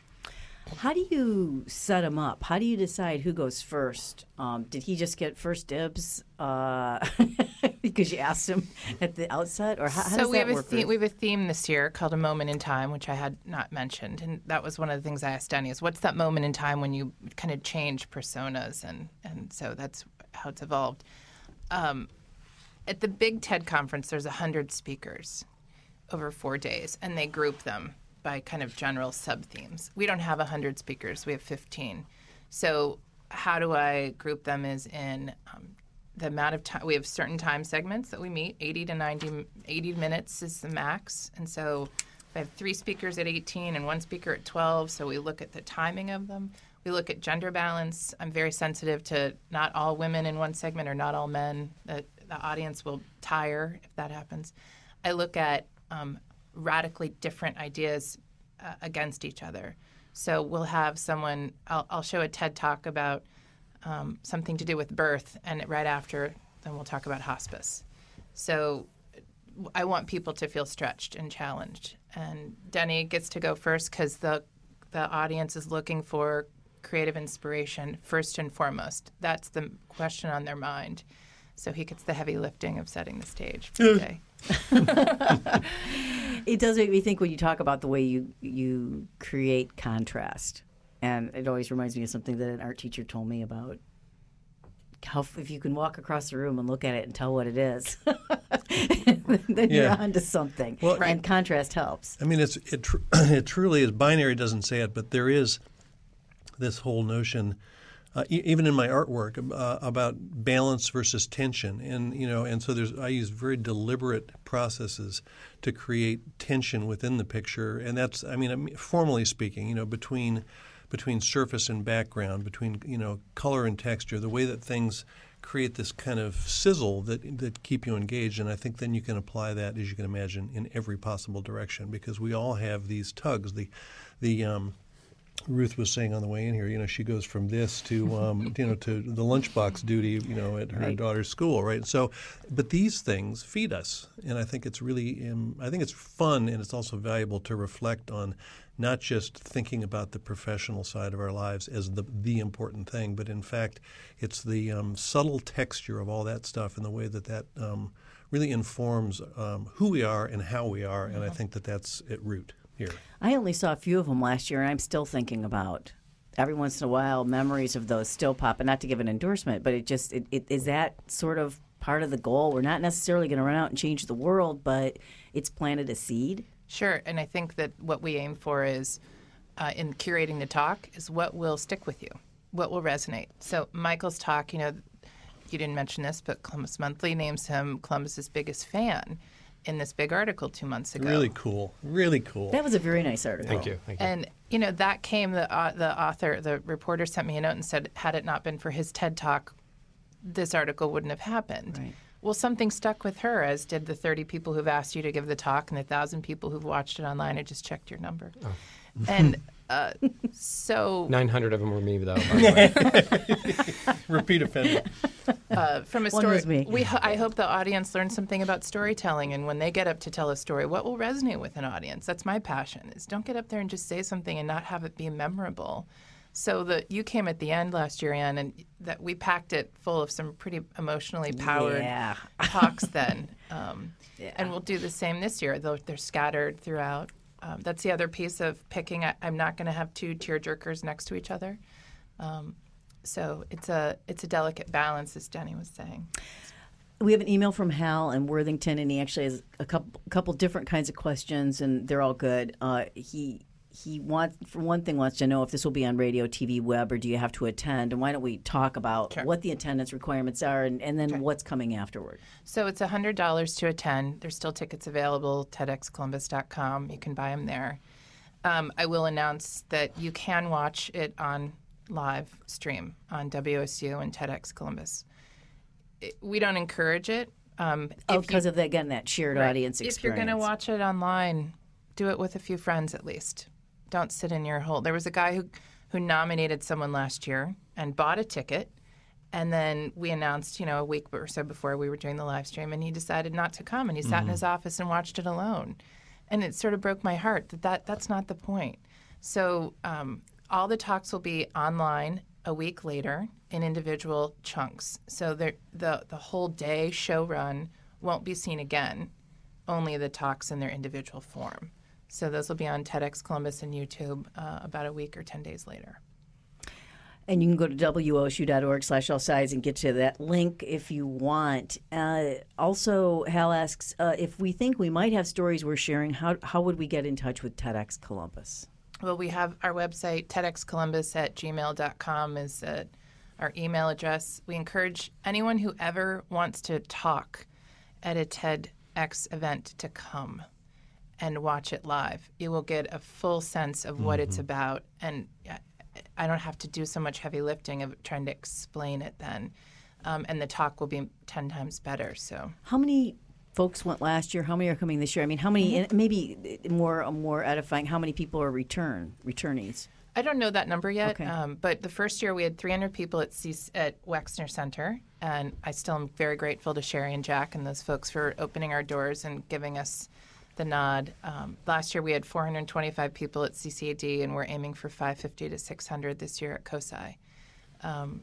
How do you set him up? How do you decide who goes first? Um, did he just get first dibs uh, because you asked him at the outset, or how, how so does we that have work? a theme, we have a theme this year called A Moment in Time, which I had not mentioned, and that was one of the things I asked Denny is, what's that moment in time when you kind of change personas, and and so that's how it's evolved. Um, at the big TED conference, there's a hundred speakers over four days, and they group them by kind of general sub-themes. We don't have one hundred speakers. We have fifteen. So how do I group them is in um, the amount of time. We have certain time segments that we meet, eighty to ninety, eighty minutes is the max. And so I have three speakers at eighteen and one speaker at twelve, so we look at the timing of them. We look at gender balance. I'm very sensitive to not all women in one segment or not all men. The, the audience will tire if that happens. I look at um, radically different ideas uh, against each other. So we'll have someone, I'll, I'll show a TED talk about um, something to do with birth, and right after, then we'll talk about hospice. So I want people to feel stretched and challenged. And Denny gets to go first because the, the audience is looking for creative inspiration first and foremost. That's the question on their mind. So he gets the heavy lifting of setting the stage for the day. It does make me think when you talk about the way you you create contrast, and it always reminds me of something that an art teacher told me about how if you can walk across the room and look at it and tell what it is, then yeah. you're onto something. Well, and right. Contrast helps. I mean, it's it tr- it truly is. Binary doesn't say it, but there is this whole notion. Uh, e- even in my artwork, uh, about balance versus tension, and you know, and so there's I use very deliberate processes to create tension within the picture, and that's I mean, formally speaking, you know, between between surface and background, between you know, color and texture, the way that things create this kind of sizzle that that keep you engaged, and I think then you can apply that, as you can imagine, in every possible direction, because we all have these tugs, the the um, Ruth was saying on the way in here, you know, she goes from this to, um, you know, to the lunchbox duty, you know, at her right. daughter's school, right? So, but these things feed us, and I think it's really, um, I think it's fun, and it's also valuable to reflect on not just thinking about the professional side of our lives as the the important thing, but in fact, it's the um, subtle texture of all that stuff and the way that that um, really informs um, who we are and how we are, and I think that that's at root. Here. I only saw a few of them last year, and I'm still thinking about every once in a while memories of those still pop. And not to give an endorsement, but it just it, it is that sort of part of the goal. We're not necessarily going to run out and change the world, but it's planted a seed. Sure, and I think that what we aim for is uh, in curating the talk is what will stick with you, what will resonate. So Michael's talk, you know, you didn't mention this, but Columbus Monthly names him Columbus's biggest fan in this big article two months ago. Really cool. Really cool. That was a very nice article. Thank you. Thank you. And, you know, that came, the, uh, the author, the reporter sent me a note and said, had it not been for his TED Talk, this article wouldn't have happened. Right. Well, something stuck with her, as did the thirty people who've asked you to give the talk and the one thousand people who've watched it online. I just checked your number. Oh. And uh, so... nine hundred of them were me, though, by the way. Repeat offender. Uh, from a One story, was me. we ho- I hope the audience learns something about storytelling, and when they get up to tell a story, what will resonate with an audience? That's my passion, is don't get up there and just say something and not have it be memorable. So the you came at the end last year, Ann, and that we packed it full of some pretty emotionally powered Yeah. talks then. Um, Yeah. And we'll do the same this year, though they're scattered throughout. Um, that's the other piece of picking. I, I'm not going to have two tearjerkers next to each other. Um, so it's a it's a delicate balance, as Denny was saying. We have an email from Hal in Worthington, and he actually has a couple couple different kinds of questions, and they're all good. Uh, he he wants, for one thing, wants to know if this will be on radio, T V, web, or do you have to attend? And why don't we talk about Sure. what the attendance requirements are, and, and then Okay. what's coming afterward? So it's one hundred dollars to attend. There's still tickets available, TEDx Columbus dot com. You can buy them there. Um, I will announce that you can watch it on live stream on W S U and TEDx Columbus. It, we don't encourage it. Um, Oh, if because you- of that, again, that shared Right. audience experience. If you're going to watch it online, do it with a few friends at least. Don't sit in your hole. There was a guy who, who nominated someone last year and bought a ticket, and then we announced, you know, a week or so before we were doing the live stream, and he decided not to come, and he sat in his office and watched it alone. And it sort of broke my heart that, that that's not the point. So um, all the talks will be online a week later in individual chunks. So the the the whole day show run won't be seen again, only the talks in their individual form. So those will be on TEDx Columbus and YouTube uh, about a week or ten days later. And you can go to W O S U dot org slash all sides and get to that link if you want. Uh, also, Hal asks, uh, if we think we might have stories we're sharing, how how would we get in touch with TEDx Columbus? Well, we have our website, TEDx Columbus at gmail dot com is uh, our email address. We encourage anyone who ever wants to talk at a TEDx event to come and watch it live. You will get a full sense of what mm-hmm. it's about, and I don't have to do so much heavy lifting of trying to explain it then, um, and the talk will be ten times better. So, how many folks went last year? How many are coming this year? I mean, how many? Mm-hmm. Maybe more more edifying. How many people are return returnees? I don't know that number yet, okay. um, but the first year we had three hundred people at C- at Wexner Center, and I still am very grateful to Sherry and Jack and those folks for opening our doors and giving us the nod. Um, last year we had four hundred twenty-five people at C C A D, and we're aiming for five hundred fifty to six hundred this year at COSI. Um,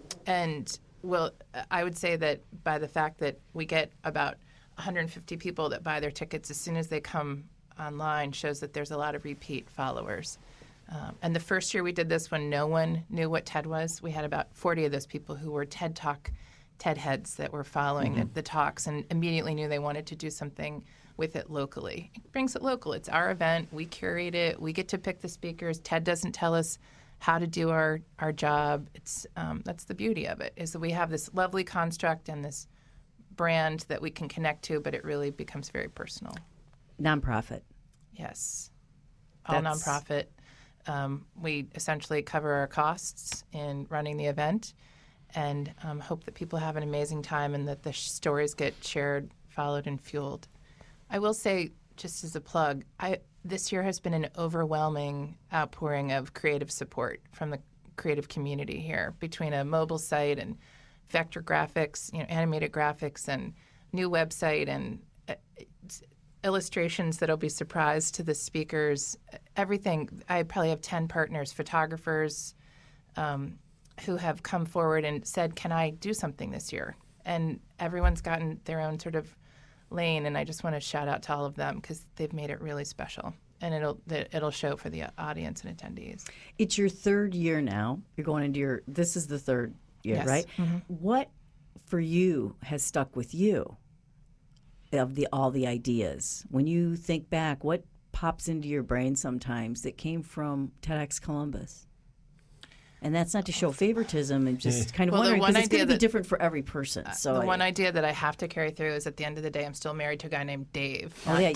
and well, I would say that by the fact that we get about one hundred fifty people that buy their tickets as soon as they come online shows that there's a lot of repeat followers. Um, and the first year we did this when no one knew what TED was, we had about forty of those people who were TED Talk TED heads that were following mm-hmm. the, the talks and immediately knew they wanted to do something with it locally. It brings it local. It's our event. We curate it. We get to pick the speakers. TED doesn't tell us how to do our, our job. It's um, that's the beauty of it, is that we have this lovely construct and this brand that we can connect to, but it really becomes very personal. Nonprofit. Yes. All That's... nonprofit. Um, we essentially cover our costs in running the event and um, hope that people have an amazing time and that the sh- stories get shared, followed, and fueled. I will say, just as a plug, I, this year has been an overwhelming outpouring of creative support from the creative community here, between a mobile site and vector graphics, you know, animated graphics, and new website, and uh, illustrations that'll be surprise to the speakers. Everything. I probably have ten partners, photographers, um, who have come forward and said, "Can I do something this year?" And everyone's gotten their own sort of lane, and I just want to shout out to all of them because they've made it really special, and it'll it'll show for the audience and attendees. It's your third year now. You're going into your. This is the third year, yes. right? Mm-hmm. What for you has stuck with you of the all the ideas? When you think back, what pops into your brain sometimes that came from TEDx Columbus? And that's not to show favoritism, and just kind of well, wondering, because it's going to be that, different for every person. So the I, one idea that I have to carry through is at the end of the day, I'm still married to a guy named Dave, not oh, yeah,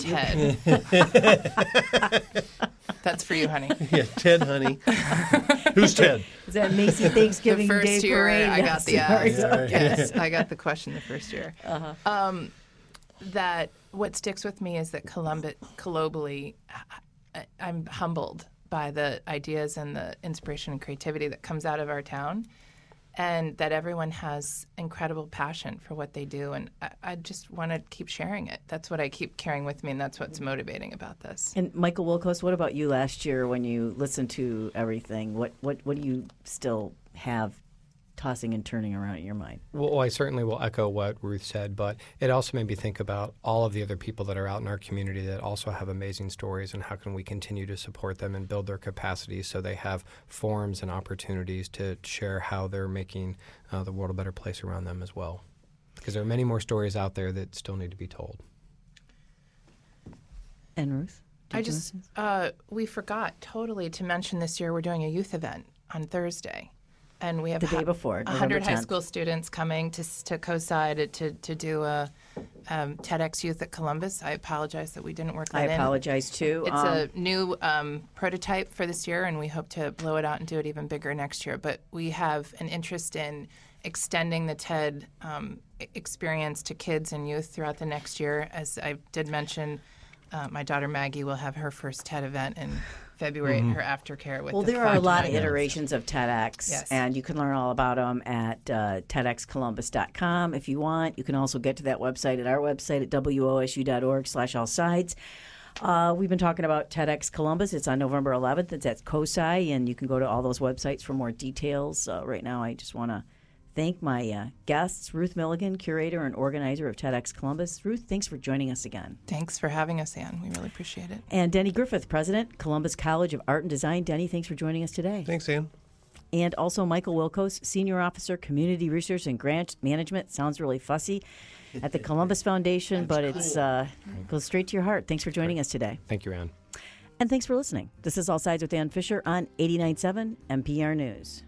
Ted. That's for you, honey. Yeah, Ted, honey. Who's Ted? Is that Macy Thanksgiving the first Day year Parade? I got the yeah, yeah, yes, I got the question the first year. Uh-huh. Um, that what sticks with me is that Columbus, globally, I, I'm humbled by the ideas and the inspiration and creativity that comes out of our town, and that everyone has incredible passion for what they do. And I, I just want to keep sharing it. That's what I keep carrying with me, and that's what's motivating about this. And Michael Wilkos, what about you last year when you listened to everything? What, what, what do you still have tossing and turning around in your mind? Well, I certainly will echo what Ruth said, but it also made me think about all of the other people that are out in our community that also have amazing stories, and how can we continue to support them and build their capacity so they have forums and opportunities to share how they're making uh, the world a better place around them as well. Because there are many more stories out there that still need to be told. And Ruth? I just, uh, we forgot totally to mention this year we're doing a youth event on Thursday. And we have the day before, one hundred high school students coming to to COSI to, to, to do a um, TEDx Youth at Columbus. I apologize that we didn't work that I in. I apologize, too. It's um, a new um, prototype for this year, and we hope to blow it out and do it even bigger next year. But we have an interest in extending the TED um, experience to kids and youth throughout the next year. As I did mention, uh, my daughter Maggie will have her first TED event in February mm-hmm. in her aftercare with well, the there are a lot of minutes. iterations of TEDx, yes. and you can learn all about them at uh, TEDx Columbus dot com if you want. You can also get to that website at our website at W O S U dot org slash all sides. Uh, we've been talking about TEDx Columbus. It's on November eleventh. It's at COSI, and you can go to all those websites for more details. Uh, right now, I just want to thank my uh, guests, Ruth Milligan, curator and organizer of TEDx Columbus. Ruth, thanks for joining us again. Thanks for having us, Ann. We really appreciate it. And Denny Griffith, president, Columbus College of Art and Design. Denny, thanks for joining us today. Thanks, Ann. And also Michael Wilkos, senior officer, community research and grant management. Sounds really fussy at the Columbus Foundation, but cool. it's uh, it goes straight to your heart. Thanks for joining us today. Thank you, Ann. And thanks for listening. This is All Sides with Ann Fisher on eighty-nine point seven N P R News.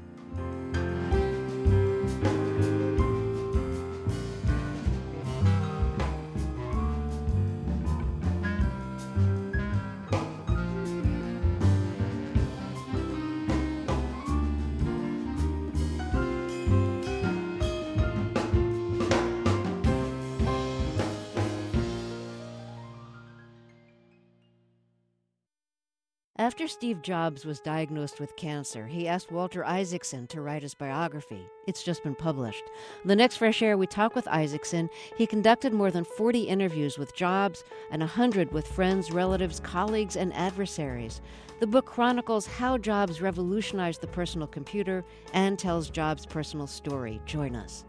After Steve Jobs was diagnosed with cancer, he asked Walter Isaacson to write his biography. It's just been published. On the next Fresh Air, we talk with Isaacson. He conducted more than forty interviews with Jobs and one hundred with friends, relatives, colleagues, and adversaries. The book chronicles how Jobs revolutionized the personal computer and tells Jobs' personal story. Join us.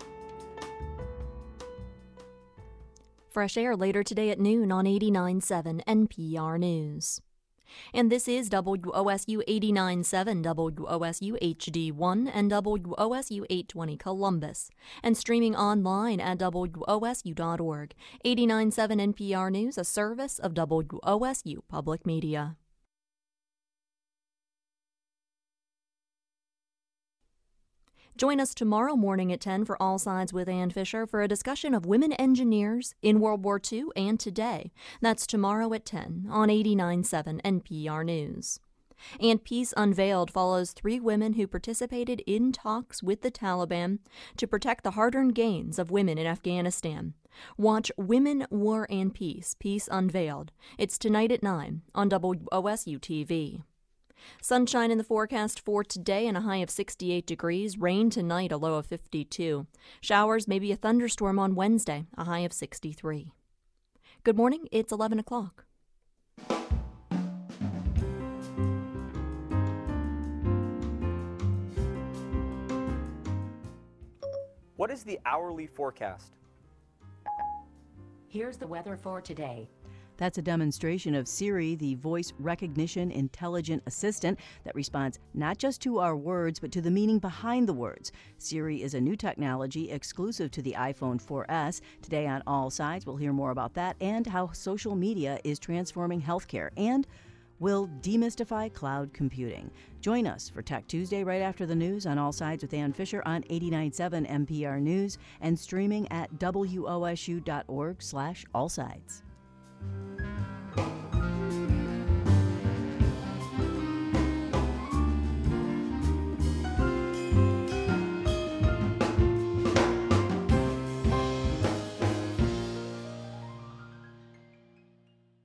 Fresh Air later today at noon on eighty-nine point seven N P R News. And this is W O S U eighty-nine point seven, W O S U H D one, and W O S U eight twenty Columbus, and streaming online at W O S U dot org. eighty-nine point seven N P R News, a service of W O S U Public Media. Join us tomorrow morning at ten for All Sides with Ann Fisher for a discussion of women engineers in World War Two and today. That's tomorrow at ten on eighty-nine point seven N P R News. And Peace Unveiled follows three women who participated in talks with the Taliban to protect the hard-earned gains of women in Afghanistan. Watch Women, War, and Peace, Peace Unveiled. It's tonight at nine on W O S U T V. Sunshine in the forecast for today and a high of sixty-eight degrees. Rain tonight, a low of fifty-two. Showers, maybe a thunderstorm on Wednesday, a high of sixty-three. Good morning, it's eleven o'clock. What is the hourly forecast? Here's the weather for today. That's a demonstration of Siri, the voice recognition intelligent assistant that responds not just to our words, but to the meaning behind the words. Siri is a new technology exclusive to the iPhone four S. Today on All Sides, we'll hear more about that and how social media is transforming healthcare, and we'll demystify cloud computing. Join us for Tech Tuesday right after the news on All Sides with Ann Fisher on eighty-nine point seven N P R News and streaming at W O S U dot org slash all sides.